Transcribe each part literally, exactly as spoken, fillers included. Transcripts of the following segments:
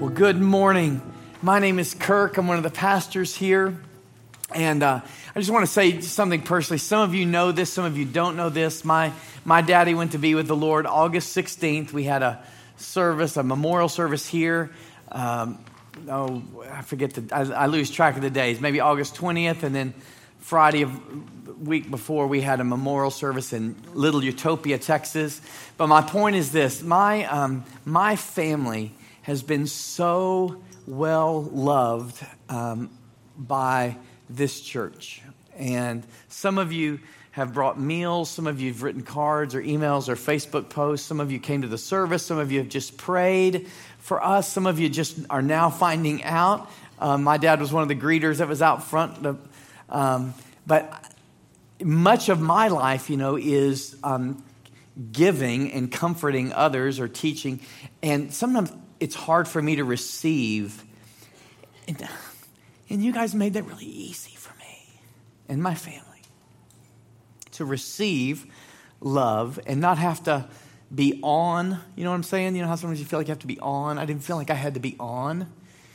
Well, good morning. My name is Kirk. I'm one of the pastors here. And uh, I just want to say something personally. Some of you know this, some of you don't know this. My my daddy went to be with the Lord August sixteenth. We had a service, a memorial service here. Um, oh, I forget the, I, I lose track of the days. Maybe August twentieth, and then Friday of week before we had a memorial service in Little Utopia, Texas. But my point is this: my um, my family has been so well loved um, by this church. And some of you have brought meals, some of you have written cards or emails or Facebook posts, some of you came to the service, some of you have just prayed for us, some of you just are now finding out. Um, my dad was one of the greeters that was out front. Um, but much of my life, you know, is um, giving and comforting others or teaching. And sometimes it's hard for me to receive. And, and you guys made that really easy for me and my family to receive love and not have to be on. You know what I'm saying? You know how sometimes you feel like you have to be on? I didn't feel like I had to be on.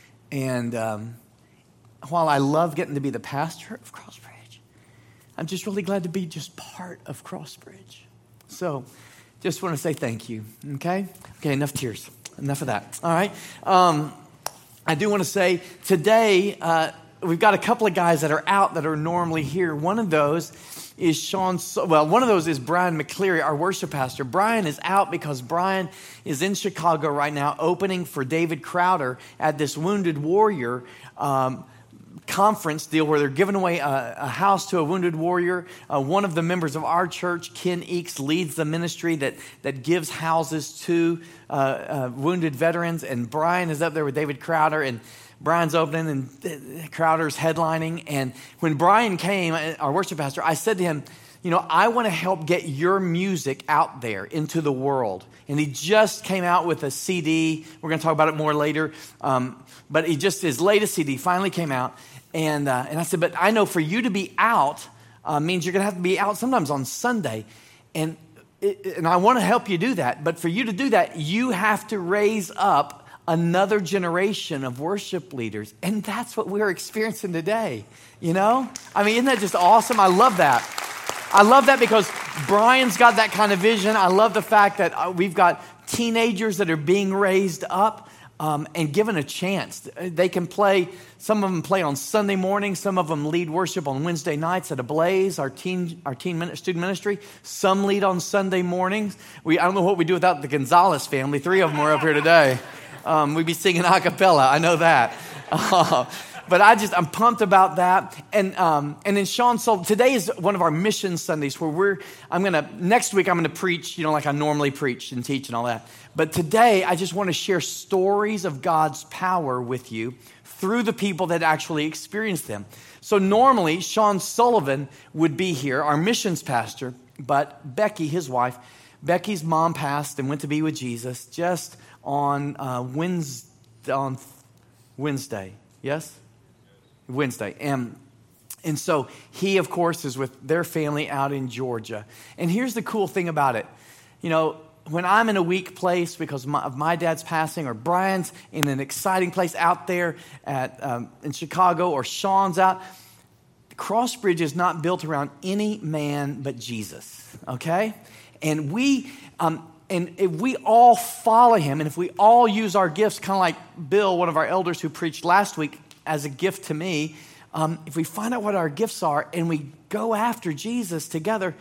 And um, while I love getting to be the pastor of Crossbridge, I'm just really glad to be just part of Crossbridge. So just want to say thank you, okay? Okay, enough tears. Enough of that. All right. Um, I do want to say today uh, we've got a couple of guys that are out that are normally here. One of those is Sean. Well, one of those is Brian McCleary, our worship pastor. Brian is out because Brian is in Chicago right now, opening for David Crowder at this Wounded Warrior um, conference deal where they're giving away a, a house to a wounded warrior. Uh, one of the members of our church, Ken Eeks, leads the ministry that that gives houses to uh, uh, wounded veterans. And Brian is up there with David Crowder, and Brian's opening and Crowder's headlining. And when Brian came, our worship pastor, I said to him, you know, I want to help get your music out there into the world. And he just came out with a C D. We're going to talk about it more later. Um, but he just, his latest C D finally came out. And uh, and I said, but I know for you to be out uh, means you're going to have to be out sometimes on Sunday. And, it, and I want to help you do that. But for you to do that, you have to raise up another generation of worship leaders. And that's what we're experiencing today. You know? I mean, isn't that just awesome? I love that. I love that because Brian's got that kind of vision. I love the fact that uh, we've got teenagers that are being raised up um, and given a chance. They can play, some of them play on Sunday morning. Some of them lead worship on Wednesday nights at Ablaze, our teen, our teen min- student ministry. Some lead on Sunday mornings. We I don't know what we do without the Gonzalez family. Three of them were up here today. Um, we'd be singing a cappella. I know that. Uh, But I just, I'm pumped about that. And um, and then Sean Sol, today is one of our mission Sundays where we're, I'm going to, next week I'm going to preach, you know, like I normally preach and teach and all that. But today I just want to share stories of God's power with you through the people that actually experience them. So normally Sean Sullivan would be here, our missions pastor, but Becky, his wife, Becky's mom passed and went to be with Jesus just on uh, Wednesday, on Wednesday, yes? Wednesday. And, and so he, of course, is with their family out in Georgia. And here's the cool thing about it. You know, when I'm in a weak place because my, of my dad's passing, or Brian's in an exciting place out there at um, in Chicago, or Sean's out, Crossbridge is not built around any man but Jesus, okay? And we... Um, And if we all follow him, and if we all use our gifts, kind of like Bill, one of our elders who preached last week, as a gift to me, um, if we find out what our gifts are and we go after Jesus together,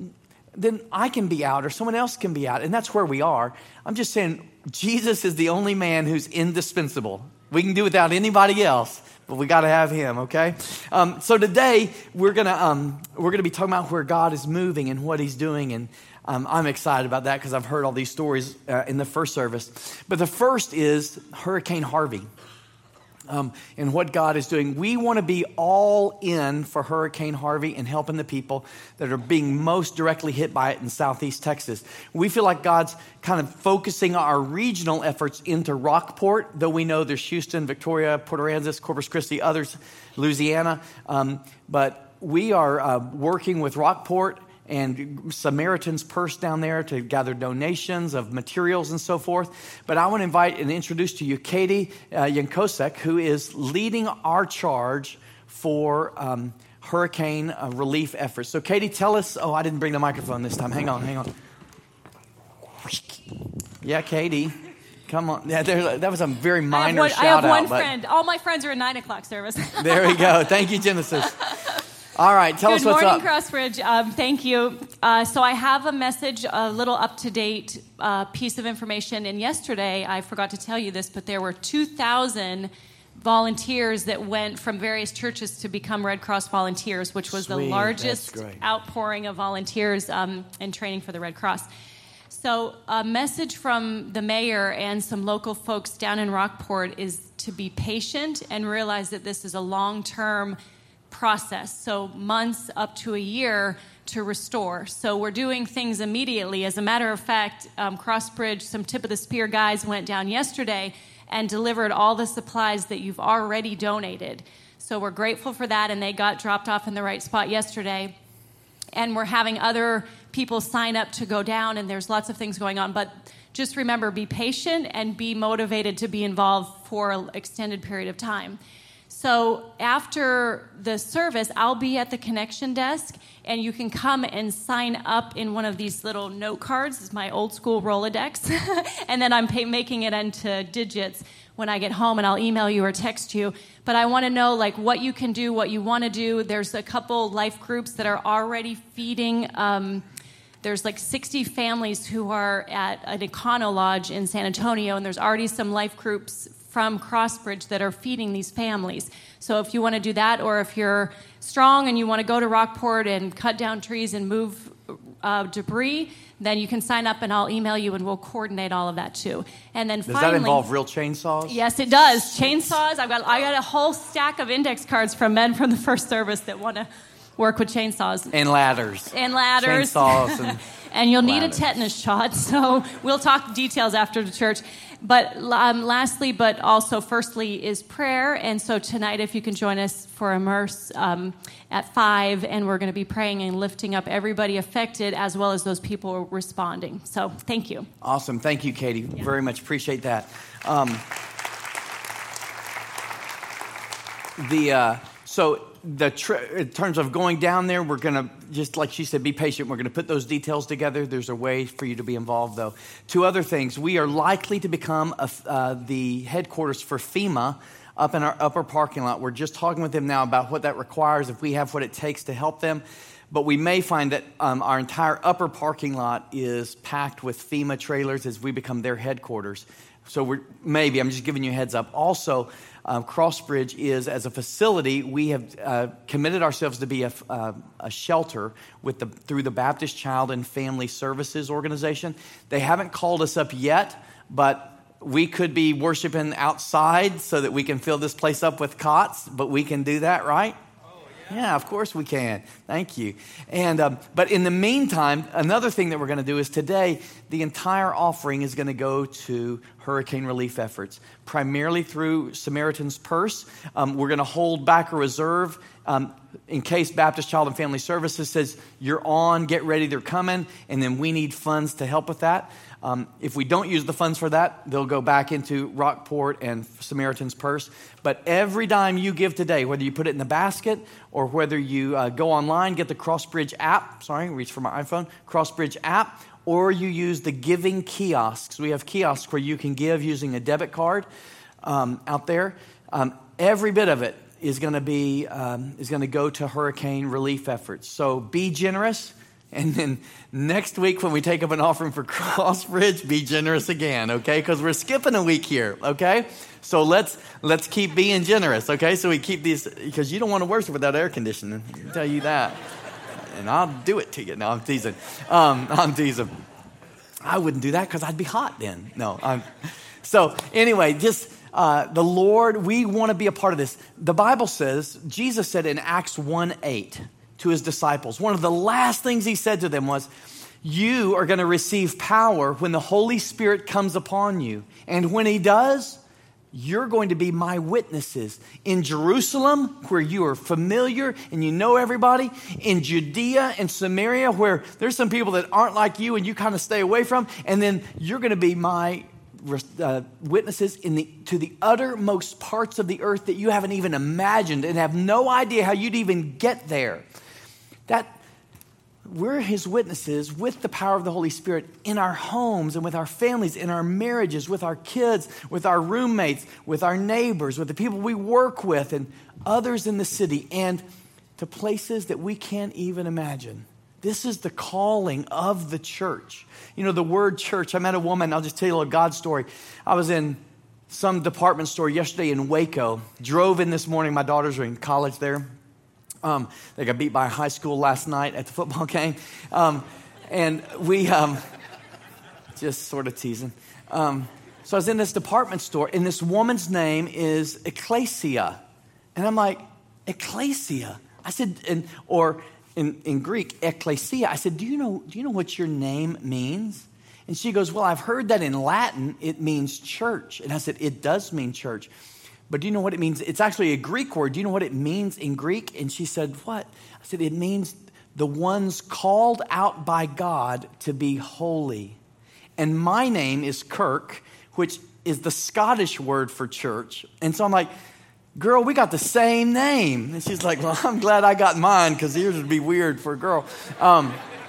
then I can be out or someone else can be out. And that's where we are. I'm just saying Jesus is the only man who's indispensable. We can do without anybody else, but we got to have him, okay? Um, so today we're gonna um, we're gonna be talking about where God is moving and what he's doing, and um, I'm excited about that because I've heard all these stories uh, in the first service. But the first is Hurricane Harvey. Um, and what God is doing. We want to be all in for Hurricane Harvey and helping the people that are being most directly hit by it in Southeast Texas. We feel like God's kind of focusing our regional efforts into Rockport, though we know there's Houston, Victoria, Port Aransas, Corpus Christi, others, Louisiana. Um, but we are uh, working with Rockport and Samaritan's Purse down there to gather donations of materials and so forth. But I want to invite and introduce to you Katie uh, Yankosek, who is leading our charge for um, hurricane uh, relief efforts. So Katie, tell us, oh, I didn't bring the microphone this time. Hang on, hang on. Yeah, Katie. Come on. Yeah, there, that was a very minor I have one, shout I have one out, friend. All my friends are in nine o'clock service. There we go. Thank you, Genesis. All right, tell Good us what's morning, up. Crossbridge. Um, thank you. Uh, so I have a message, a little up-to-date uh, piece of information. And yesterday, I forgot to tell you this, but there were two thousand volunteers that went from various churches to become Red Cross volunteers, which was Sweet. the largest That's great. outpouring of volunteers um, in training for the Red Cross. So a message from the mayor and some local folks down in Rockport is to be patient and realize that this is a long-term process, so months up to a year to restore. So we're doing things immediately. As a matter of fact, um, Crossbridge, some tip-of-the-spear guys went down yesterday and delivered all the supplies that you've already donated. So we're grateful for that, and they got dropped off in the right spot yesterday. And we're having other people sign up to go down, and there's lots of things going on. But just remember, be patient and be motivated to be involved for an extended period of time. So after the service, I'll be at the connection desk, and you can come and sign up in one of these little note cards. It's my old school Rolodex. And then I'm pay- making it into digits when I get home, and I'll email you or text you. But I want to know like what you can do, what you want to do. There's a couple life groups that are already feeding. Um, there's like sixty families who are at an Econo Lodge in San Antonio, and there's already some life groups from Crossbridge that are feeding these families. So if you want to do that, or if you're strong and you want to go to Rockport and cut down trees and move uh, debris, then you can sign up and I'll email you and we'll coordinate all of that too. And then Does finally, that involve real chainsaws? Yes, it does. Chainsaws. I've got I got a whole stack of index cards from men from the first service that want to work with chainsaws. And ladders. And ladders. Chainsaws and And you'll need ladders. a tetanus shot, so we'll talk details after the church. But um, lastly, but also firstly, is prayer. And so tonight, if you can join us for Immerse um, at five, and we're going to be praying and lifting up everybody affected as well as those people responding. So thank you. Awesome. Thank you, Katie. Yeah. Very much appreciate that. Um, the uh, so the tr- in terms of going down there, we're going to, just like she said, be patient. We're going to put those details together. There's a way for you to be involved, though. Two other things. We are likely to become a, uh, the headquarters for FEMA up in our upper parking lot. We're just talking with them now about what that requires, if we have what it takes to help them. But we may find that um, our entire upper parking lot is packed with FEMA trailers as we become their headquarters. So we're maybe, I'm just giving you a heads up. Also, uh, Crossbridge is, as a facility, we have uh, committed ourselves to be a, uh, a shelter with the through the Baptist Child and Family Services Organization. They haven't called us up yet, but we could be worshiping outside so that we can fill this place up with cots, but we can do that, right? Yeah, of course we can. Thank you. And um, but in the meantime, another thing that we're going to do is today, the entire offering is going to go to hurricane relief efforts, primarily through Samaritan's Purse. Um, we're going to hold back a reserve um, in case Baptist Child and Family Services says, you're on, get ready, they're coming, and then we need funds to help with that. Um, if we don't use the funds for that, they'll go back into Rockport and Samaritan's Purse. But every dime you give today, whether you put it in the basket or whether you uh, go online, get the Crossbridge app, sorry, reach for my iPhone, Crossbridge app, or you use the giving kiosks. We have kiosks where you can give using a debit card um, out there. Um, every bit of it is going to be um, is going to go to hurricane relief efforts. So be generous. And then next week when we take up an offering for Crossbridge, be generous again, okay? Because we're skipping a week here, okay? So let's let's keep being generous, okay? So we keep these, because you don't want to worship without air conditioning. I can tell you that. And I'll do it to you. No, I'm teasing. Um, I'm teasing. I wouldn't do that because I'd be hot then. No. I'm, so anyway, just uh, the Lord, we want to be a part of this. The Bible says, Jesus said in Acts one eight, to his disciples, one of the last things he said to them was, you are going to receive power when the Holy Spirit comes upon you. And when he does, you're going to be my witnesses in Jerusalem, where you are familiar and you know everybody, in Judea and Samaria, where there's some people that aren't like you and you kind of stay away from, and then you're going to be my uh, witnesses in the to the uttermost parts of the earth that you haven't even imagined and have no idea how you'd even get there. That we're his witnesses with the power of the Holy Spirit in our homes and with our families, in our marriages, with our kids, with our roommates, with our neighbors, with the people we work with and others in the city, and to places that we can't even imagine. This is the calling of the church. You know, the word church, I met a woman, I'll just tell you a little God story. I was in some department store yesterday in Waco, drove in this morning, my daughters are in college there. Um, they got beat by a high school last night at the football game. Um, and we, um, just sort of teasing. Um, so I was in this department store, and this woman's name is Ecclesia. And I'm like, Ecclesia? I said, and, or in, in Greek, Ecclesia. I said, do you know, do you know what your name means? And she goes, well, I've heard that in Latin it means church. And I said, it does mean church. But do you know what it means? It's actually a Greek word. Do you know what it means in Greek? And she said, what? I said, it means the ones called out by God to be holy. And my name is Kirk, which is the Scottish word for church. And so I'm like, girl, we got the same name. And she's like, well, I'm glad I got mine because yours would be weird for a girl. Um,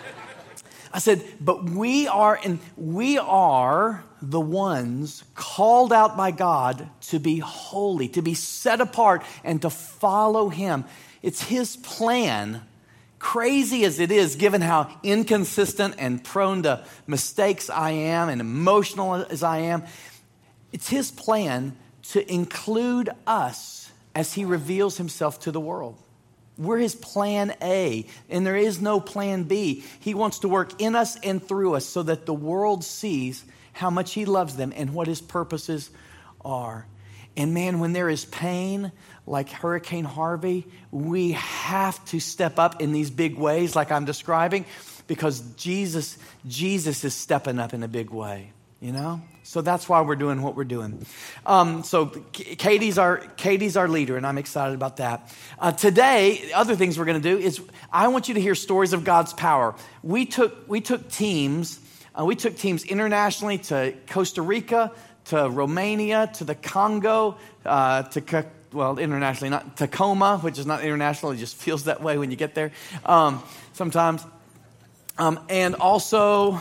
I said, but we are, and we are the ones called out by God to be holy, to be set apart, and to follow him. It's his plan, crazy as it is, given how inconsistent and prone to mistakes I am and emotional as I am. It's his plan to include us as he reveals himself to the world. We're his plan A, and there is no plan B. He wants to work in us and through us so that the world sees how much he loves them and what his purposes are. And man, when there is pain like Hurricane Harvey, we have to step up in these big ways like I'm describing, because Jesus, Jesus is stepping up in a big way, you know? So that's why we're doing what we're doing. Um, so Katie's our Katie's our leader, and I'm excited about that. Uh, today, other things we're going to do is I want you to hear stories of God's power. We took we took teams uh, we took teams internationally to Costa Rica, to Romania, to the Congo, uh, to well internationally not Tacoma, which is not international. It just feels that way when you get there um, sometimes, um, and also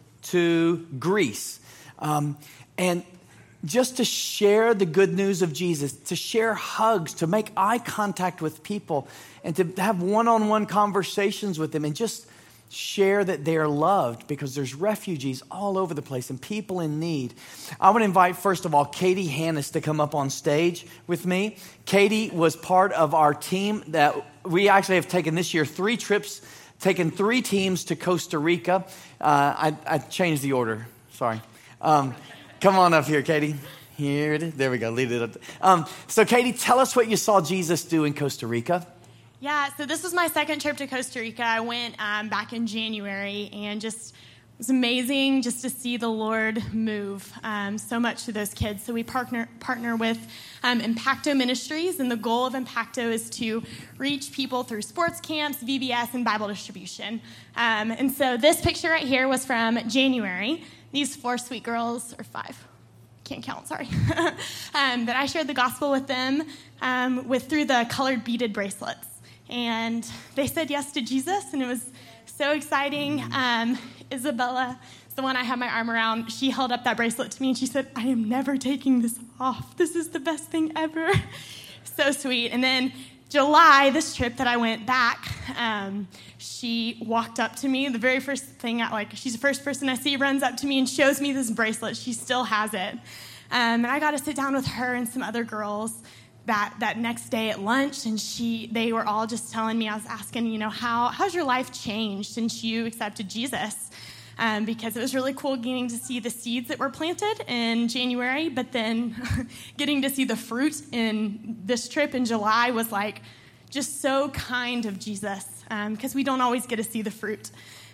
to Greece. Um, and just to share the good news of Jesus, to share hugs, to make eye contact with people, and to have one-on-one conversations with them, and just share that they are loved, because there's refugees all over the place and people in need. I want to invite, first of all, Katie Hannes to come up on stage with me. Katie was part of our team that we actually have taken this year three trips, taken three teams to Costa Rica. Uh, I, I changed the order. Sorry. Um, come on up here, Katie. Here it is. There we go. Lead it up. Um, so, Katie, tell us what you saw Jesus do in Costa Rica. Yeah, so this was my second trip to Costa Rica. I went um, back in January, and just it was amazing just to see the Lord move um, so much to those kids. So we partner partner with um, Impacto Ministries, and the goal of Impacto is to reach people through sports camps, V B S, and Bible distribution. Um, and so this picture right here was from January. These four sweet girls, or five, can't count, sorry, um, that I shared the gospel with them um, with through the colored beaded bracelets. And they said yes to Jesus, and it was so exciting. Um, Isabella, the one I had my arm around, she held up that bracelet to me, and she said, I am never taking this off. This is the best thing ever. So sweet. And then July, this trip that I went back, um, she walked up to me. The very first thing, I, like she's the first person I see, runs up to me and shows me this bracelet. She still has it. Um, and I got to sit down with her and some other girls that, that next day at lunch, and she they were all just telling me, I was asking, you know, how how's your life changed since you accepted Jesus? Um, because it was really cool getting to see the seeds that were planted in January, but then getting to see the fruit in this trip in July was like just so kind of Jesus, because um, we don't always get to see the fruit.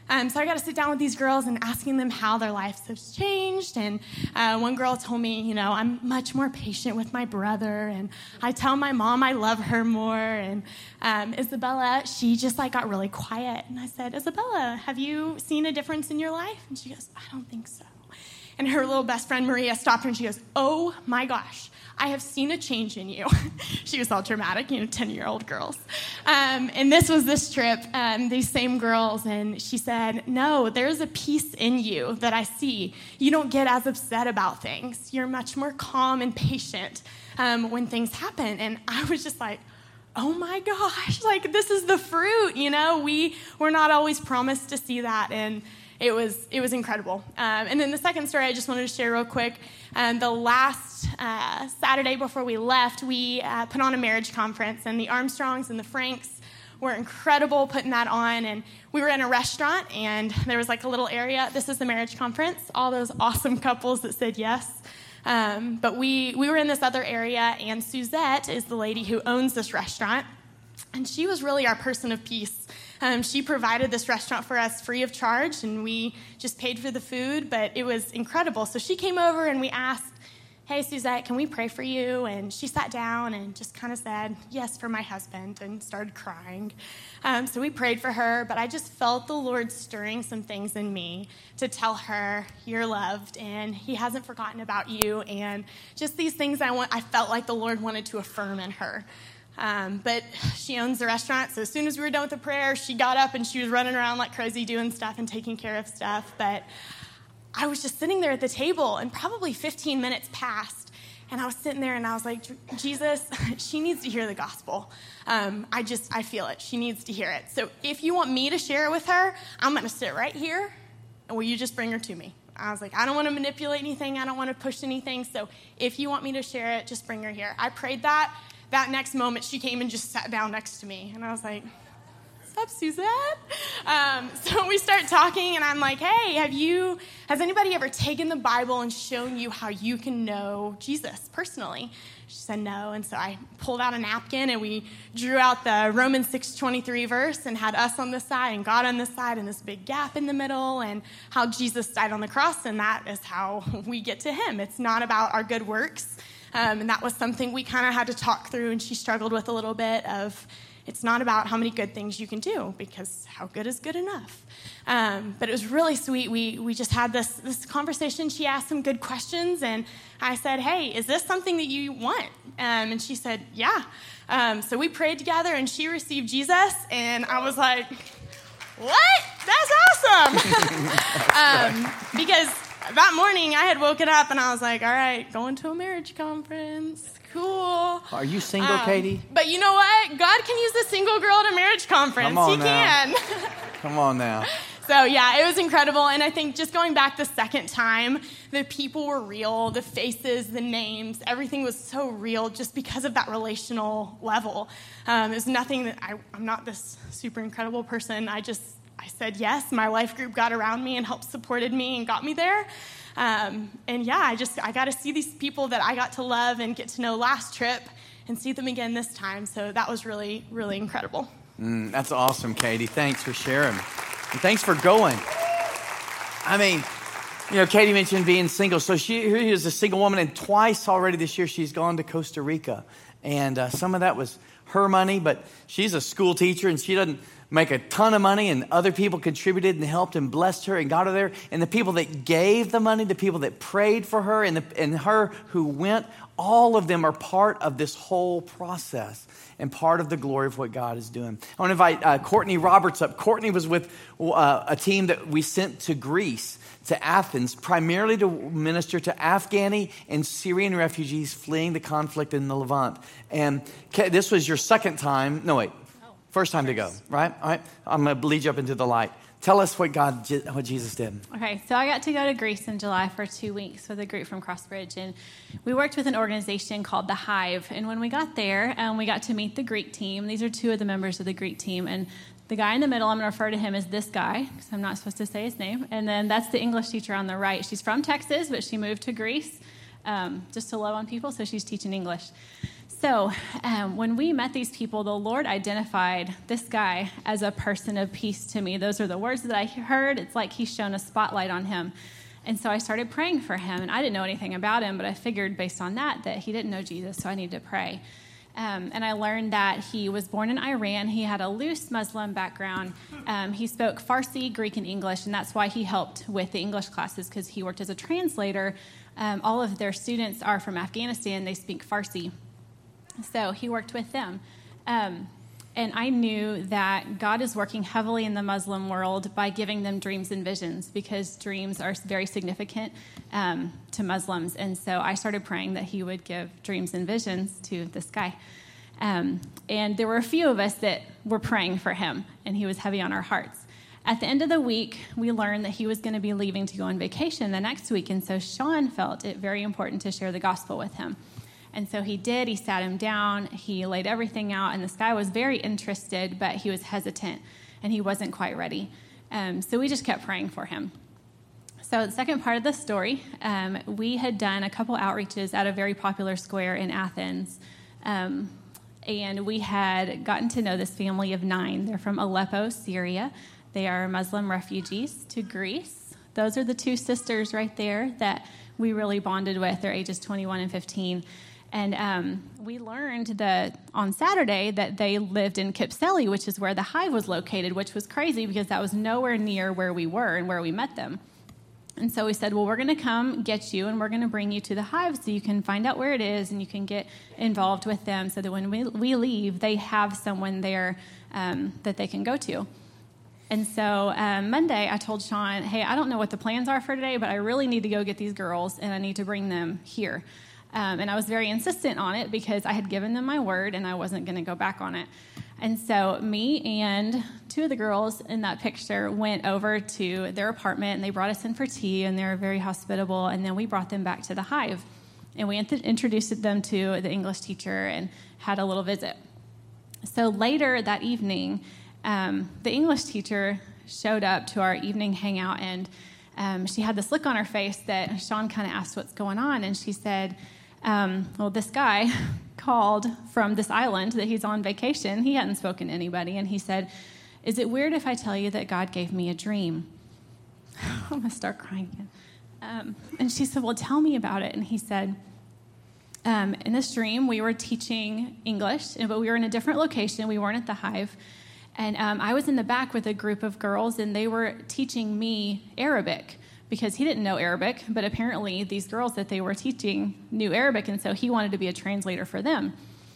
Um, so I got to sit down with these girls and asking them how their lives have changed. And uh, one girl told me, you know, I'm much more patient with my brother, and I tell my mom I love her more. And um, Isabella, she just like got really quiet. And I said, Isabella, have you seen a difference in your life? And she goes, I don't think so. And her little best friend Maria stopped her and she goes, oh my gosh, I have seen a change in you. She was all dramatic, you know, ten-year-old girls. Um, and this was this trip, um, these same girls, and she said, no, there's a peace in you that I see. You don't get as upset about things. You're much more calm and patient um, when things happen. And I was just like, oh my gosh, like this is the fruit, you know? We, we're not always promised to see that, and It was it was incredible. Um, and then the second story I just wanted to share real quick. Um, the last uh, Saturday before we left, we uh, put on a marriage conference, and the Armstrongs and the Franks were incredible putting that on. And we were in a restaurant, and there was like a little area. This is the marriage conference. All those awesome couples that said yes. Um, but we we were in this other area, and Suzette is the lady who owns this restaurant, and she was really our person of peace. Um, she provided this restaurant for us free of charge, and we just paid for the food, but it was incredible. So she came over, and we asked, hey, Suzette, can we pray for you? And she sat down and just kind of said, yes, for my husband, and started crying. Um, so we prayed for her, but I just felt the Lord stirring some things in me to tell her, you're loved, and he hasn't forgotten about you, and just these things I want. I felt like the Lord wanted to affirm in her. Um, but she owns the restaurant, so as soon as we were done with the prayer, she got up and she was running around like crazy doing stuff and taking care of stuff. But I was just sitting there at the table, and probably fifteen minutes passed, and I was sitting there and I was like, Jesus, she needs to hear the gospel. Um, I just, I feel it. She needs to hear it. So if you want me to share it with her, I'm going to sit right here, and will you just bring her to me? I was like, I don't want to manipulate anything. I don't want to push anything. So if you want me to share it, just bring her here. I prayed that. That next moment, she came and just sat down next to me. And I was like, what's up, Suzette? Um, so we start talking, and I'm like, hey, have you, has anybody ever taken the Bible and shown you how you can know Jesus personally? She said no. And so I pulled out a napkin, and we drew out the Romans six twenty-three verse and had us on this side and God on this side and this big gap in the middle, and how Jesus died on the cross, and that is how we get to him. It's not about our good works. Um, and that was something we kind of had to talk through, and she struggled with a little bit of, it's not about how many good things you can do, because how good is good enough. Um, but it was really sweet. We we just had this this conversation. She asked some good questions, and I said, hey, is this something that you want? Um, and she said, yeah. Um, so we prayed together, and she received Jesus, and I was like, what? That's awesome. um, because that morning, I had woken up, and I was like, all right, going to a marriage conference. Cool. Are you single, um, Katie? But you know what? God can use a single girl at a marriage conference. Come on he now. can. Come on now. So, yeah, it was incredible. And I think just going back the second time, the people were real, the faces, the names, everything was so real just because of that relational level. Um, it was nothing that I, I'm not this super incredible person. I just I said yes. My life group got around me and helped supported me and got me there. Um, and yeah, I just I got to see these people that I got to love and get to know last trip and see them again this time. So that was really, really incredible. Mm, that's awesome, Katie. Thanks for sharing. And thanks for going. I mean, you know, Katie mentioned being single. So she is a single woman, and twice already this year she's gone to Costa Rica. And uh, some of that was her money, but she's a school teacher, and she doesn't make a ton of money, and other people contributed and helped and blessed her and got her there. And the people that gave the money, the people that prayed for her, and, the, and her who went, all of them are part of this whole process and part of the glory of what God is doing. I want to invite uh, Courtney Roberts up. Courtney was with uh, a team that we sent to Greece, to Athens, primarily to minister to Afghani and Syrian refugees fleeing the conflict in the Levant. And this was your second time. No, wait. First time to go, right? All right. I'm going to lead you up into the light. Tell us what God, what Jesus did. Okay, so I got to go to Greece in July for two weeks with a group from Crossbridge, and we worked with an organization called The Hive. And when we got there, um, we got to meet the Greek team. These are two of the members of the Greek team, and the guy in the middle, I'm going to refer to him as this guy, because I'm not supposed to say his name. And then that's the English teacher on the right. She's from Texas, but she moved to Greece um, just to love on people, so she's teaching English. So um, when we met these people, the Lord identified this guy as a person of peace to me. Those are the words that I heard. It's like he's shown a spotlight on him. And so I started praying for him, and I didn't know anything about him, but I figured based on that that he didn't know Jesus, so I needed to pray. Um, and I learned that he was born in Iran. He had a loose Muslim background. Um, he spoke Farsi, Greek, and English, and that's why he helped with the English classes, because he worked as a translator. Um, all of their students are from Afghanistan. They speak Farsi. So he worked with them. Um, and I knew that God is working heavily in the Muslim world by giving them dreams and visions, because dreams are very significant um, to Muslims. And so I started praying that he would give dreams and visions to this guy. Um, and there were a few of us that were praying for him, and he was heavy on our hearts. At the end of the week, we learned that he was going to be leaving to go on vacation the next week. And so Sean felt it very important to share the gospel with him. And so he did. He sat him down. He laid everything out. And this guy was very interested, but he was hesitant, and he wasn't quite ready. Um, so we just kept praying for him. So the second part of the story, um, we had done a couple outreaches at a very popular square in Athens. Um, and we had gotten to know this family of nine. They're from Aleppo, Syria. They are Muslim refugees to Greece. Those are the two sisters right there that we really bonded with. They're ages twenty-one and fifteen. And um, we learned that on Saturday that they lived in Kypseli, which is where the Hive was located, which was crazy because that was nowhere near where we were and where we met them. And so we said, well, we're going to come get you, and we're going to bring you to the Hive so you can find out where it is and you can get involved with them so that when we, we leave, they have someone there um, that they can go to. And so um, Monday, I told Sean, hey, I don't know what the plans are for today, but I really need to go get these girls, and I need to bring them here. Um, and I was very insistent on it because I had given them my word, and I wasn't going to go back on it. And so me and two of the girls in that picture went over to their apartment, and they brought us in for tea, and they were very hospitable. And then we brought them back to the Hive, and we int- introduced them to the English teacher and had a little visit. So later that evening, um, the English teacher showed up to our evening hangout, and um, she had this look on her face that Sean kind of asked what's going on, and she said, Um, well, this guy called from this island that he's on vacation. He hadn't spoken to anybody. And he said, is it weird if I tell you that God gave me a dream? I'm going to start crying again. Um, and she said, well, tell me about it. And he said, um, in this dream, we were teaching English, but we were in a different location. We weren't at the Hive. And um, I was in the back with a group of girls, and they were teaching me Arabic, because he didn't know Arabic, but apparently these girls that they were teaching knew Arabic, and so he wanted to be a translator for them.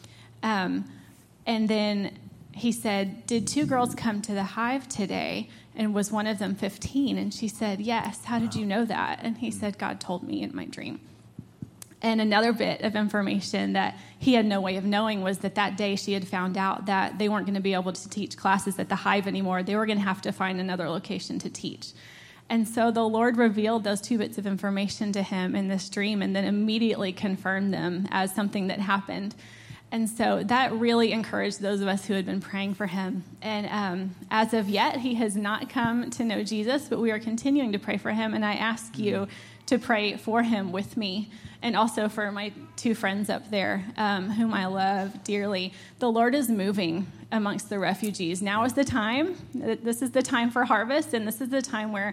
Um, and then he said, did two girls come to the Hive today, and was one of them fifteen? And she said, yes. How did you know that? And he said, God told me in my dream. And another bit of information that he had no way of knowing was that that day she had found out that they weren't going to be able to teach classes at the Hive anymore. They were going to have to find another location to teach. And so the Lord revealed those two bits of information to him in this dream, and then immediately confirmed them as something that happened. And so that really encouraged those of us who had been praying for him. And um, as of yet, he has not come to know Jesus, but we are continuing to pray for him. And I ask you to pray for him with me, and also for my two friends up there, um, whom I love dearly. The Lord is moving amongst the refugees. Now is the time. This is the time for harvest, and this is the time where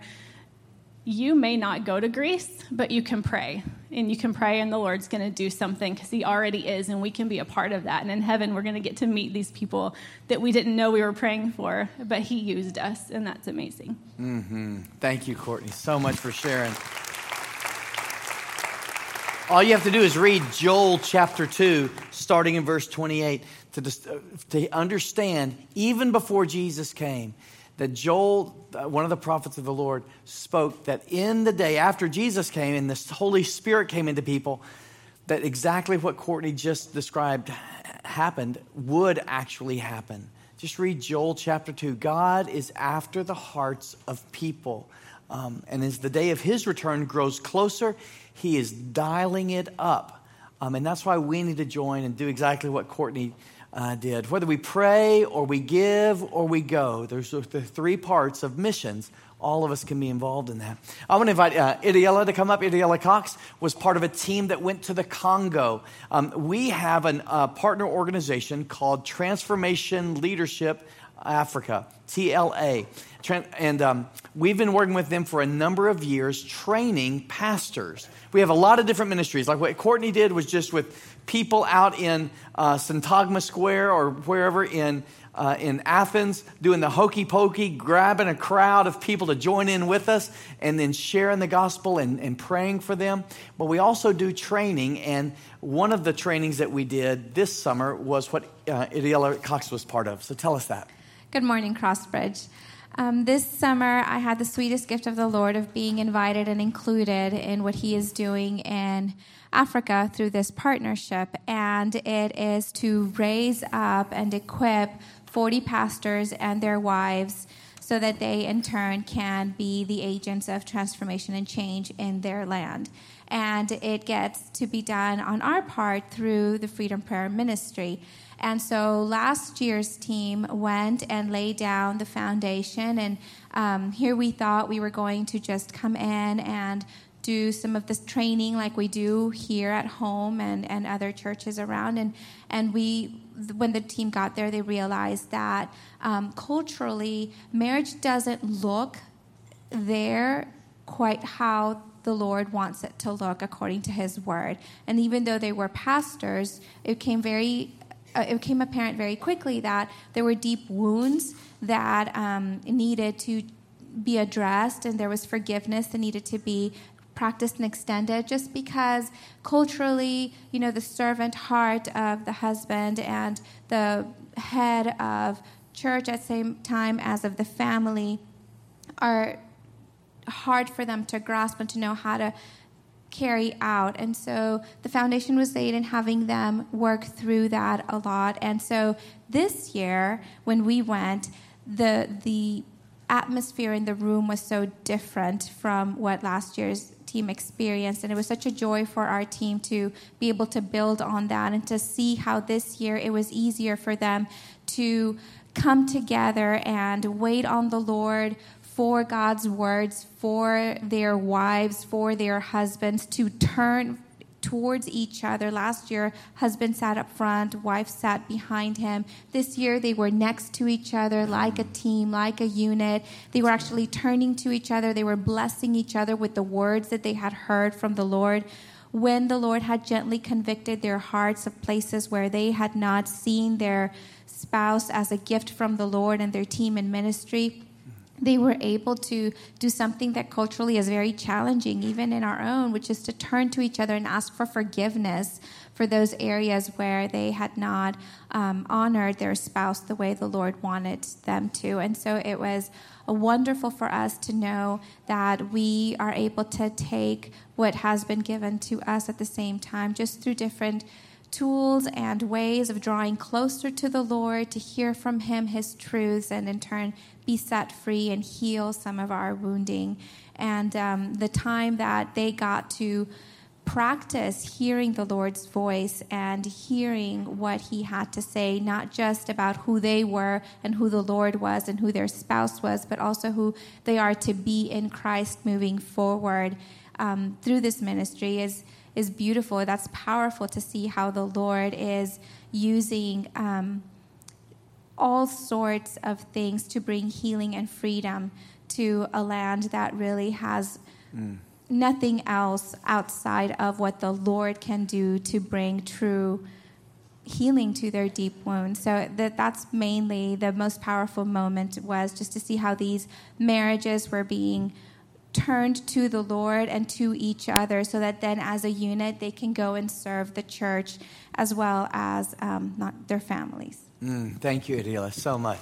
you may not go to Greece, but you can pray. And you can pray, and the Lord's going to do something, because he already is, and we can be a part of that. And in heaven, we're going to get to meet these people that we didn't know we were praying for, but he used us, and that's amazing. Mm-hmm. Thank you, Courtney, so much for sharing. All you have to do is read Joel chapter two, starting in verse twenty-eight, to, just, uh, to understand, even before Jesus came, that Joel, uh, one of the prophets of the Lord, spoke that in the day after Jesus came and the Holy Spirit came into people, that exactly what Courtney just described happened would actually happen. Just read Joel chapter two. God is after the hearts of people. Um, and as the day of his return grows closer, he is dialing it up. Um, and that's why we need to join and do exactly what Courtney uh, did. Whether we pray or we give or we go, there's the three parts of missions. All of us can be involved in that. I want to invite uh, Idiella to come up. Idiella Cox was part of a team that went to the Congo. Um, we have a uh, partner organization called Transformation Leadership Africa, T L A. And um, we've been working with them for a number of years, training pastors. We have a lot of different ministries. Like what Courtney did was just with people out in uh, Syntagma Square or wherever in uh, in Athens, doing the hokey pokey, grabbing a crowd of people to join in with us, and then sharing the gospel and, and praying for them. But we also do training, and one of the trainings that we did this summer was what uh, Idiella Cox was part of. So tell us that. Good morning, Crossbridge. Um, this summer, I had the sweetest gift of the Lord of being invited and included in what He is doing in Africa through this partnership. And it is to raise up and equip forty pastors and their wives so that they, in turn, can be the agents of transformation and change in their land. And it gets to be done on our part through the Freedom Prayer Ministry. And so last year's team went and laid down the foundation, and um, here we thought we were going to just come in and do some of this training like we do here at home and, and other churches around. And, and we, when the team got there, they realized that um, culturally, marriage doesn't look there quite how the Lord wants it to look according to His word. And even though they were pastors, it came very... Uh, it became apparent very quickly that there were deep wounds that um, needed to be addressed, and there was forgiveness that needed to be practiced and extended, just because culturally, you know, the servant heart of the husband and the head of church at the same time as of the family are hard for them to grasp and to know how to carry out. And so the foundation was laid in having them work through that a lot. And so this year, when we went, the the atmosphere in the room was so different from what last year's team experienced. And it was such a joy for our team to be able to build on that and to see how this year it was easier for them to come together and wait on the Lord for God's words, for their wives, for their husbands, to turn towards each other. Last year, husband sat up front, wife sat behind him. This year, they were next to each other like a team, like a unit. They were actually turning to each other. They were blessing each other with the words that they had heard from the Lord. When the Lord had gently convicted their hearts of places where they had not seen their spouse as a gift from the Lord and their team in ministry, they were able to do something that culturally is very challenging, even in our own, which is to turn to each other and ask for forgiveness for those areas where they had not um, honored their spouse the way the Lord wanted them to. And so it was wonderful for us to know that we are able to take what has been given to us at the same time, just through different tools and ways of drawing closer to the Lord, to hear from Him His truths, and in turn be set free and heal some of our wounding. And um, the time that they got to practice hearing the Lord's voice and hearing what He had to say, not just about who they were and who the Lord was and who their spouse was, but also who they are to be in Christ moving forward um, through this ministry is is beautiful. That's powerful to see how the Lord is using um, all sorts of things to bring healing and freedom to a land that really has mm. nothing else outside of what the Lord can do to bring true healing to their deep wounds. So that that's mainly the most powerful moment, was just to see how these marriages were being turned to the Lord and to each other, so that then as a unit they can go and serve the church as well as um, not their families. Mm, thank you, Idiella, so much.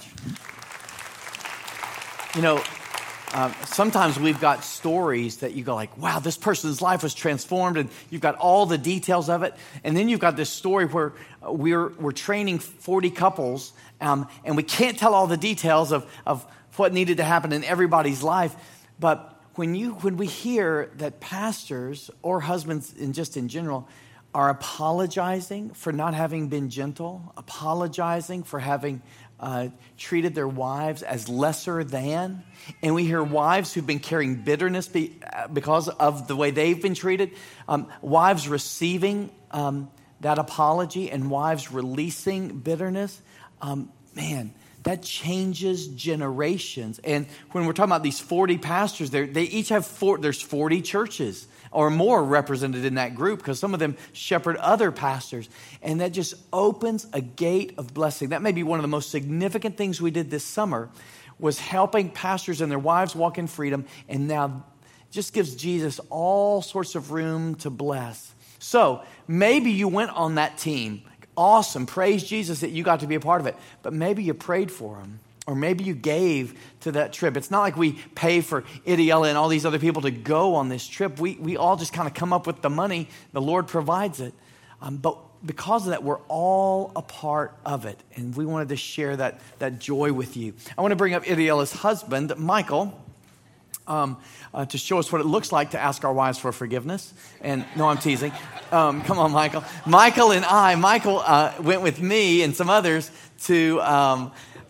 You know, um, sometimes we've got stories that you go like, wow, this person's life was transformed, and you've got all the details of it. And then you've got this story where we're we're training forty couples, um, and we can't tell all the details of, of what needed to happen in everybody's life. But when you when we hear that pastors or husbands, in just in general, are apologizing for not having been gentle, apologizing for having uh, treated their wives as lesser than. And we hear wives who've been carrying bitterness be, uh, because of the way they've been treated, um, wives receiving um, that apology and wives releasing bitterness. Um, man, that changes generations. And when we're talking about these forty pastors, they each have four, there's forty churches or more represented in that group, because some of them shepherd other pastors. And that just opens a gate of blessing. That may be one of the most significant things we did this summer, was helping pastors and their wives walk in freedom. And now just gives Jesus all sorts of room to bless. So maybe you went on that team. Awesome. Praise Jesus that you got to be a part of it. But maybe you prayed for them. Or maybe you gave to that trip. It's not like we pay for Idiella and all these other people to go on this trip. We we all just kind of come up with the money. The Lord provides it. Um, but because of that, we're all a part of it. And we wanted to share that, that joy with you. I want to bring up Idiella's husband, Michael, um, uh, to show us what it looks like to ask our wives for forgiveness. And no, I'm teasing. Um, come on, Michael. Michael and I, Michael uh, went with me and some others to... Um,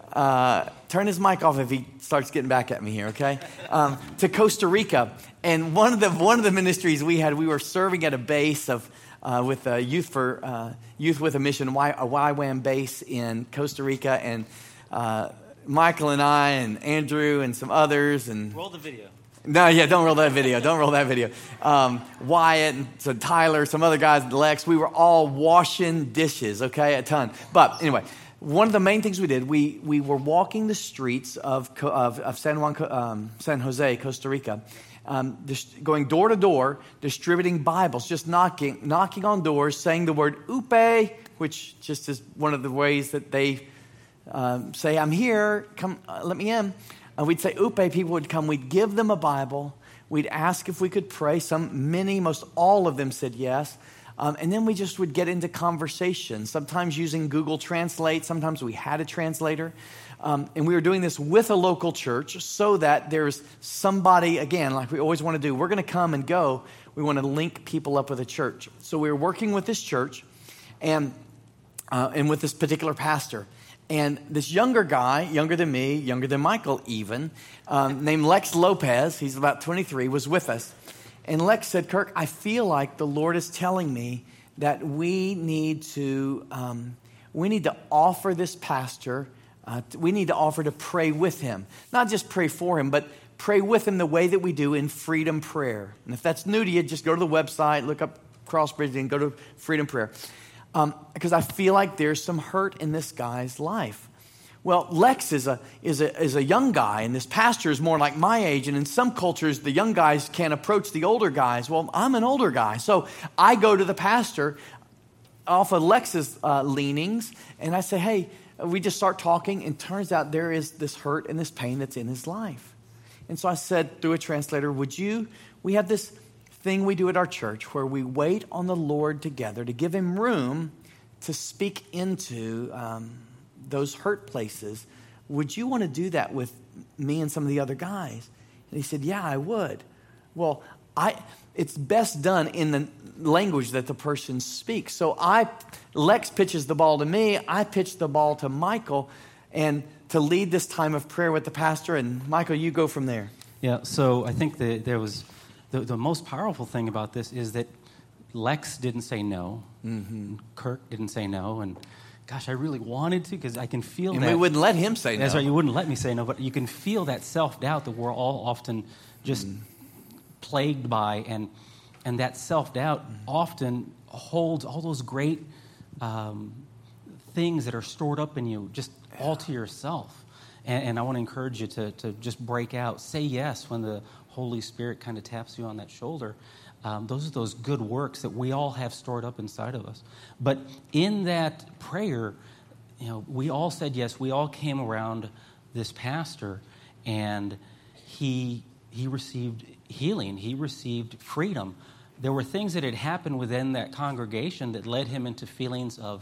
Uh, turn his mic off if he starts getting back at me here, okay? Um, to Costa Rica. And one of the one of the ministries we had, we were serving at a base of uh, with a youth for uh, Youth with a Mission, y, a Y WAM base in Costa Rica. And uh, Michael and I and Andrew and some others. And roll the video. No, yeah, don't roll that video. Don't roll that video. Um, Wyatt and so Tyler, some other guys, Lex, we were all washing dishes, okay, a ton. But anyway, one of the main things we did, we we were walking the streets of of, of San Juan, um, San Jose, Costa Rica, um, just going door to door, distributing Bibles, just knocking knocking on doors, saying the word "upe," which just is one of the ways that they um, say, "I'm here, come, uh, let me in." Uh, we'd say "upe," people would come. We'd give them a Bible. We'd ask if we could pray. Some, many, most all of them said yes. Um, and then we just would get into conversation, sometimes using Google Translate. Sometimes we had a translator. Um, and we were doing this with a local church so that there's somebody, again, like we always want to do. We're going to come and go. We want to link people up with a church. So we were working with this church and uh, and with this particular pastor. And this younger guy, younger than me, younger than Michael even, um, named Lex Lopez, he's about twenty-three, was with us. And Lex said, "Kirk, I feel like the Lord is telling me that we need to um, we need to offer this pastor, uh, we need to offer to pray with him. Not just pray for him, but pray with him the way that we do in Freedom Prayer." And if that's new to you, just go to the website, look up Crossbridge and go to Freedom Prayer. Um, because I feel like there's some hurt in this guy's life. Well, Lex is a is a is a young guy, and this pastor is more like my age. And in some cultures, the young guys can't approach the older guys. Well, I'm an older guy, so I go to the pastor off of Lex's uh, leanings, and I say, "Hey," we just start talking, and turns out there is this hurt and this pain that's in his life. And so I said through a translator, "Would you? We have this thing we do at our church where we wait on the Lord together to give Him room to speak into." Um, those hurt places. Would you want to do that with me and some of the other guys? And he said, "Yeah, I would." Well, I it's best done in the language that the person speaks. So I, Lex pitches the ball to me. I pitch the ball to Michael, and to lead this time of prayer with the pastor. And Michael, you go from there. Yeah. So I think that there was the, the most powerful thing about this is that Lex didn't say no. Mm-hmm. Kirk didn't say no, and gosh, I really wanted to, because I can feel and that. And we wouldn't let him say no. That's right, you wouldn't let me say no, but you can feel that self-doubt that we're all often just mm. plagued by, and and that self-doubt mm. often holds all those great um, things that are stored up in you, just yeah. all to yourself. And, and I want to encourage you to, to just break out. Say yes when the Holy Spirit kind of taps you on that shoulder. Um, those are those good works that we all have stored up inside of us. But in that prayer, you know, we all said yes. We all came around this pastor, and he he received healing. He received freedom. There were things that had happened within that congregation that led him into feelings of,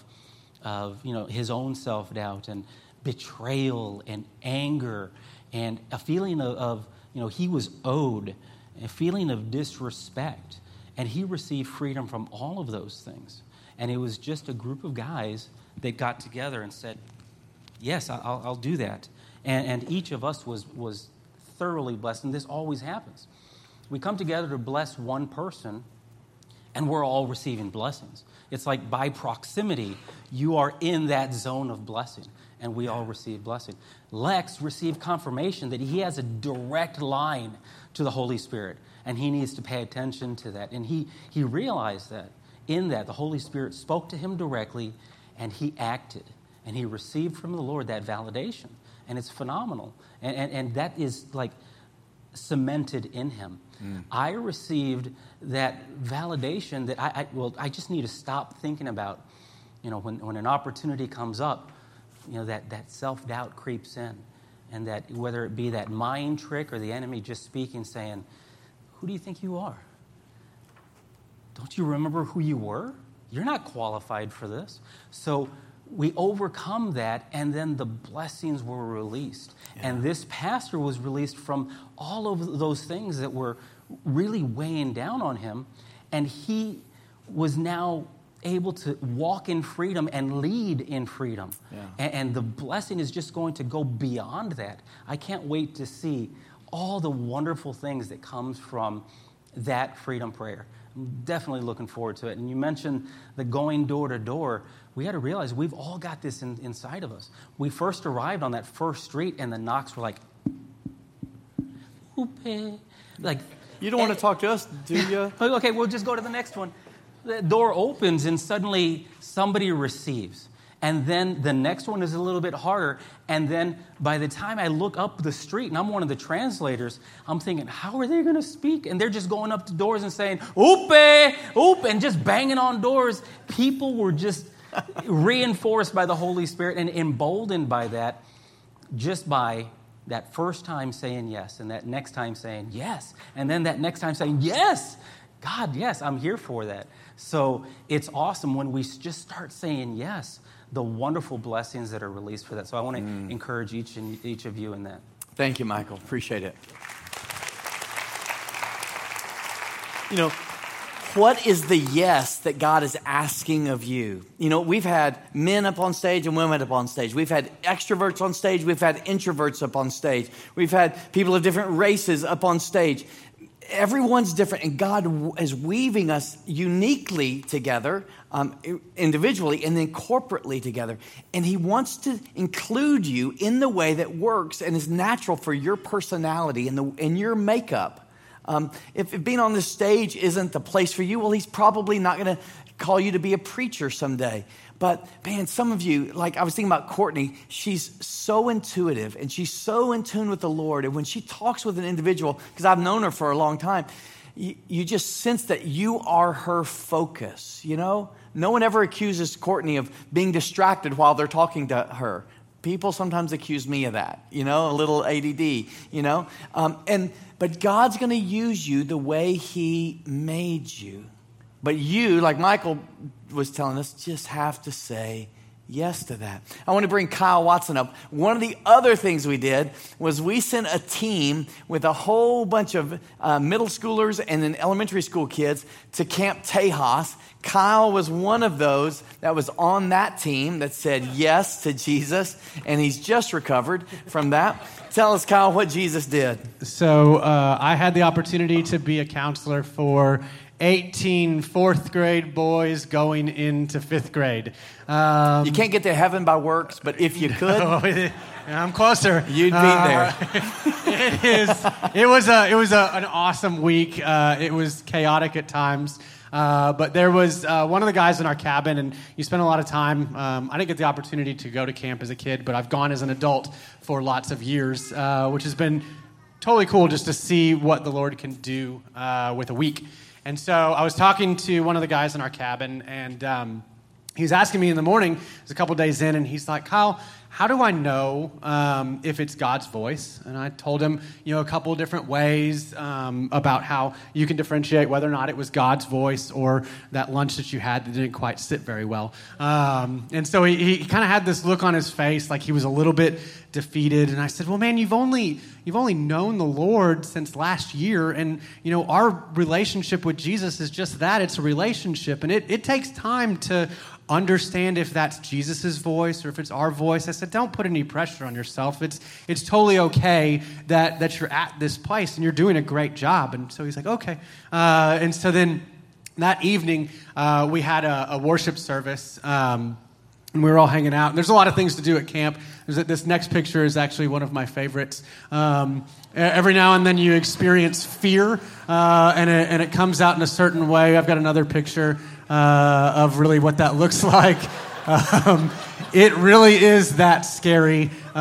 of you know, his own self-doubt and betrayal and anger and a feeling of, of you know, he was owed. A feeling of disrespect. And he received freedom from all of those things. And it was just a group of guys that got together and said, yes, I'll, I'll do that. And, and each of us was, was thoroughly blessed. And this always happens. We come together to bless one person, and we're all receiving blessings. It's like by proximity, you are in that zone of blessing, and we all receive blessing. Lex received confirmation that he has a direct line to the Holy Spirit, and he needs to pay attention to that. And he, he realized that in that, the Holy Spirit spoke to him directly, and he acted. And he received from the Lord that validation. And it's phenomenal. And, and, and that is like cemented in him. Mm. I received that validation that I, I, well, I just need to stop thinking about, you know, when, when an opportunity comes up, you know, that, that self-doubt creeps in. And that whether it be that mind trick or the enemy just speaking, saying, who do you think you are? Don't you remember who you were? You're not qualified for this. So we overcome that, and then the blessings were released. Yeah. And this pastor was released from all of those things that were really weighing down on him. And he was now able to walk in freedom and lead in freedom. Yeah. And, and the blessing is just going to go beyond that. I can't wait to see all the wonderful things that comes from that freedom prayer. I'm definitely looking forward to it. And you mentioned the going door to door. We had to realize we've all got this in, inside of us. We first arrived on that first street, and the knocks were like, Oope. Like, you don't and, want to talk to us, do you? Okay, we'll just go to the next one. The door opens, and suddenly somebody receives. And then the next one is a little bit harder. And then by the time I look up the street, and I'm one of the translators, I'm thinking, how are they going to speak? And they're just going up to doors and saying, Oope, oop, and just banging on doors. People were just reinforced by the Holy Spirit and emboldened by that, just by that first time saying yes, and that next time saying yes, and then that next time saying yes. God, yes, I'm here for that. So it's awesome when we just start saying yes, the wonderful blessings that are released for that. So I want to mm. encourage each and each of you in that. Thank you, Michael. Appreciate it. You know, what is the yes that God is asking of you? You know, we've had men up on stage and women up on stage. We've had extroverts on stage. We've had introverts up on stage. We've had people of different races up on stage. Everyone's different, and God is weaving us uniquely together, um, individually, and then corporately together. And He wants to include you in the way that works and is natural for your personality and, the, and your makeup. Um, if, if being on this stage isn't the place for you, well, He's probably not going to call you to be a preacher someday. But, man, some of you, like I was thinking about Courtney, she's so intuitive and she's so in tune with the Lord. And when she talks with an individual, because I've known her for a long time, you, you just sense that you are her focus, you know? No one ever accuses Courtney of being distracted while they're talking to her. People sometimes accuse me of that, you know, a little A D D, you know? Um, and but God's going to use you the way He made you. But you, like Michael was telling us, just have to say yes to that. I want to bring Kyle Watson up. One of the other things we did was we sent a team with a whole bunch of uh, middle schoolers and then elementary school kids to Camp Tejas. Kyle was one of those that was on that team that said yes to Jesus, and he's just recovered from that. Tell us, Kyle, what Jesus did. So uh, I had the opportunity to be a counselor for eighteen fourth grade boys going into fifth grade. Um, you can't get to heaven by works, but if you could, no, I'm closer. You'd be uh, there. it is. It was a. It was a, an awesome week. Uh, it was chaotic at times, uh, but there was uh, one of the guys in our cabin, and you spend a lot of time. Um, I didn't get the opportunity to go to camp as a kid, but I've gone as an adult for lots of years, uh, which has been totally cool just to see what the Lord can do uh, with a week. And so I was talking to one of the guys in our cabin, and um, he was asking me in the morning, it was a couple days in, and he's like, Kyle, how do I know um, if it's God's voice? And I told him, you know, a couple of different ways um, about how you can differentiate whether or not it was God's voice or that lunch that you had that didn't quite sit very well. Um, and so he, he kind of had this look on his face like he was a little bit defeated. And I said, well, man, you've only you've only known the Lord since last year. And, you know, our relationship with Jesus is just that. It's a relationship. And it, it takes time to understand if that's Jesus's voice or if it's our voice. I said, don't put any pressure on yourself. It's it's totally okay that, that you're at this place and you're doing a great job. And so he's like, okay. Uh, and so then that evening, uh, we had a, a worship service, um, and we were all hanging out. And there's a lot of things to do at camp. There's, this next picture is actually one of my favorites. Um, every now and then you experience fear, uh, and, it, and it comes out in a certain way. I've got another picture uh, of really what that looks like. Um, it really is that scary. Uh,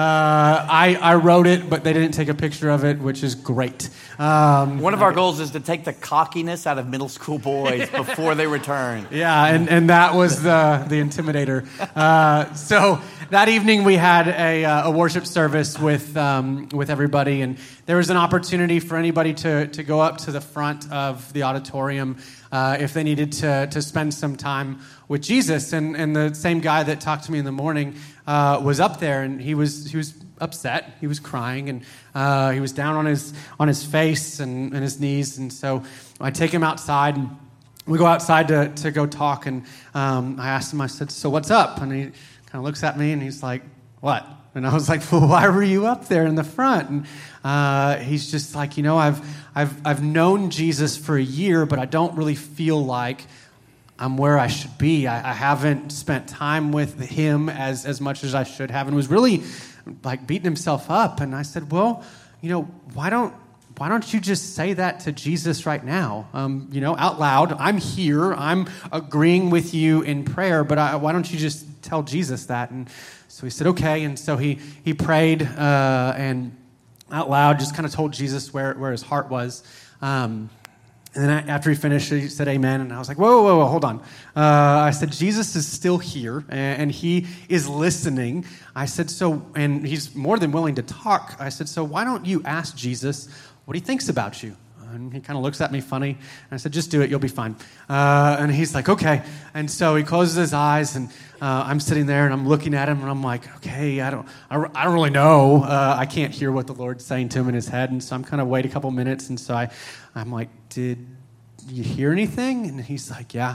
I, I wrote it, but they didn't take a picture of it, which is great. Um, One of our goals is to take the cockiness out of middle school boys before they return. Yeah, and, and that was the, the intimidator. Uh, so that evening we had a, uh, a worship service with um, with everybody, and there was an opportunity for anybody to, to go up to the front of the auditorium uh, if they needed to, to spend some time with Jesus. And, and the same guy that talked to me in the morning uh, was up there, and he was he was upset. He was crying, and uh, he was down on his on his face and, and his knees. And so I take him outside, and we go outside to, to go talk. And um, I asked him, I said, so what's up? And he kind of looks at me, and he's like, what? And I was like, well, why were you up there in the front? And uh, he's just like, you know, I've I've I've known Jesus for a year, but I don't really feel like I'm where I should be. I, I haven't spent time with him as, as much as I should have, and was really like beating himself up. And I said, well, you know, why don't why don't you just say that to Jesus right now? Um, you know, out loud. I'm here. I'm agreeing with you in prayer, but I, why don't you just tell Jesus that? And so he said, okay. And so he he prayed uh, and out loud just kind of told Jesus where where his heart was. Um, And then after he finished, he said amen, and I was like, whoa, whoa, whoa, hold on. Uh, I said, Jesus is still here, and he is listening. I said, so, and he's more than willing to talk. I said, so why don't you ask Jesus what he thinks about you? And he kind of looks at me funny, and I said, just do it, you'll be fine. Uh, and he's like, okay. And so he closes his eyes, and uh, I'm sitting there, and I'm looking at him, and I'm like, okay, I don't, I, I don't really know. Uh, I can't hear what the Lord's saying to him in his head, and so I'm kind of wait a couple minutes, and so I, I'm like, did you hear anything? And he's like, yeah.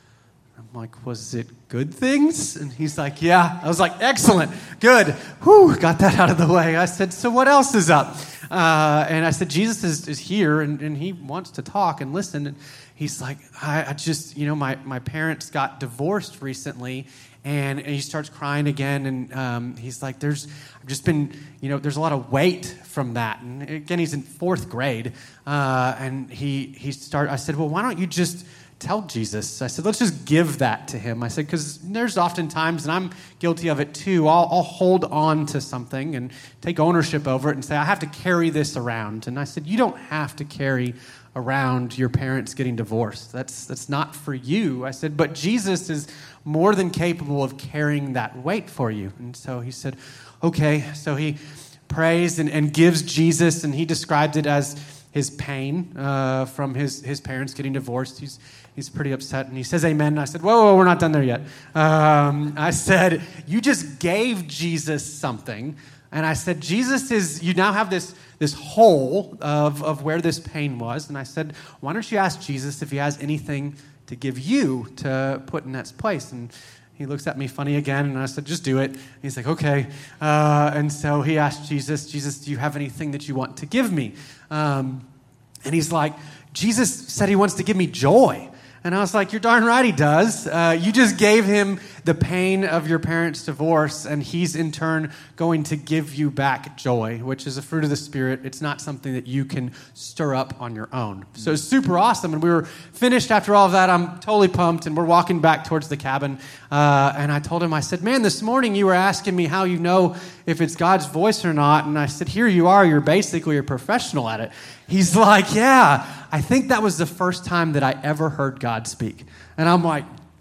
I'm like, was it good things? And he's like, yeah. I was like, excellent, good. Whew, got that out of the way. I said, so what else is up? Uh, and I said, Jesus is, is here, and, and he wants to talk and listen. And he's like, I, I just, you know, my, my parents got divorced recently. And, and he starts crying again, and um, he's like, there's, I've just been, you know, there's a lot of weight from that. And again, he's in fourth grade, uh, and he, he start. I said, well, why don't you just tell Jesus? I said, let's just give that to him. I said, because there's often times, and I'm guilty of it too, I'll, I'll hold on to something and take ownership over it and say, I have to carry this around. And I said, you don't have to carry around your parents getting divorced. That's that's not for you. I said, but Jesus is more than capable of carrying that weight for you. And so he said, okay. So he prays and, and gives Jesus, and he described it as his pain uh, from his, his parents getting divorced. He's he's pretty upset, and he says amen. And I said, whoa, whoa, we're not done there yet. Um, I said, you just gave Jesus something. And I said, Jesus is, you now have this this hole of, of where this pain was. And I said, why don't you ask Jesus if he has anything to give you to put in that place? And he looks at me funny again, and I said, just do it. And he's like, okay. Uh, and so he asked Jesus, Jesus, do you have anything that you want to give me? Um, and he's like, Jesus said he wants to give me joy. And I was like, you're darn right he does. Uh, you just gave him the pain of your parents' divorce, and he's in turn going to give you back joy, which is a fruit of the Spirit. It's not something that you can stir up on your own. So it's super awesome. And we were finished after all of that. I'm totally pumped, and we're walking back towards the cabin. Uh, and I told him, I said, man, this morning you were asking me how you know if it's God's voice or not. And I said, here you are. You're basically a professional at it. He's like, yeah, I think that was the first time that I ever heard God speak. And I'm like,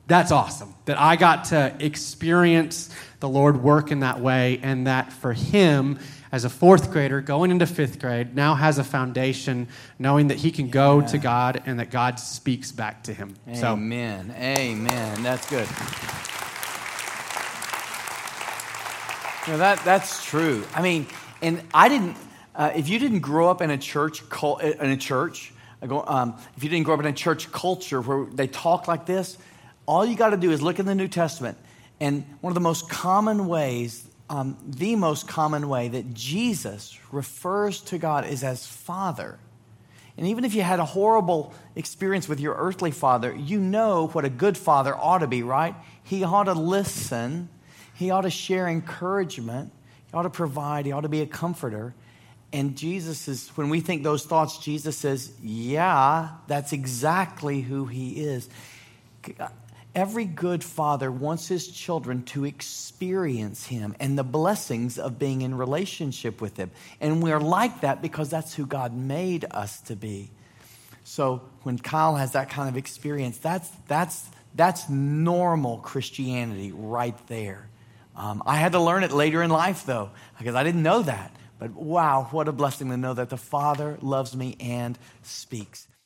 that's awesome that I got to experience the Lord work in that way, and that for him, as a fourth grader going into fifth grade, now has a foundation knowing that he can go Yeah. to God and that God speaks back to him. So, Amen. Amen. That's good. You know, that that's true. I mean, and I didn't. Uh, if you didn't grow up in a church cul- in a church, I go, um, if you didn't grow up in a church culture where they talk like this, all you got to do is look in the New Testament, and one of the most common ways, um, the most common way that Jesus refers to God is as Father. And even if you had a horrible experience with your earthly father, you know what a good father ought to be, right? He ought to listen. He ought to share encouragement. He ought to provide. He ought to be a comforter. And Jesus is, when we think those thoughts, Jesus says, yeah, that's exactly who he is. Every good father wants his children to experience him and the blessings of being in relationship with him. And we're like that because that's who God made us to be. So when Kyle has that kind of experience, that's that's that's normal Christianity right there. Um, I had to learn it later in life, though, because I didn't know that. But wow, what a blessing to know that the Father loves me and speaks.